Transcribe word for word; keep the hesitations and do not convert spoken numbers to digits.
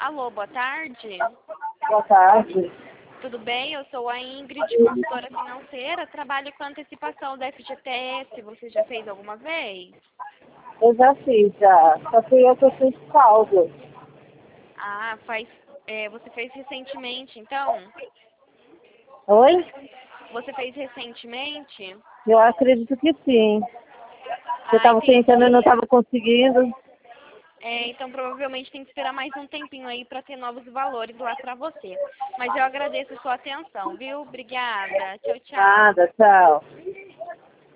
Alô, boa tarde. Boa tarde. Tudo bem? Eu sou a Ingrid, consultora financeira. Trabalho com antecipação da F G T S. Você já fez alguma vez? Eu já fiz, já. Só que eu que eu fiz saldo. Ah, faz. É, você fez recentemente, então? Oi? Você fez recentemente? Eu acredito que sim. Eu Ah, estava tentando e entendi. não estava conseguindo. É, então provavelmente tem que esperar mais um tempinho aí para ter novos valores lá para você. Mas eu agradeço a sua atenção, viu? Obrigada. Tchau, tchau. Nada, tchau.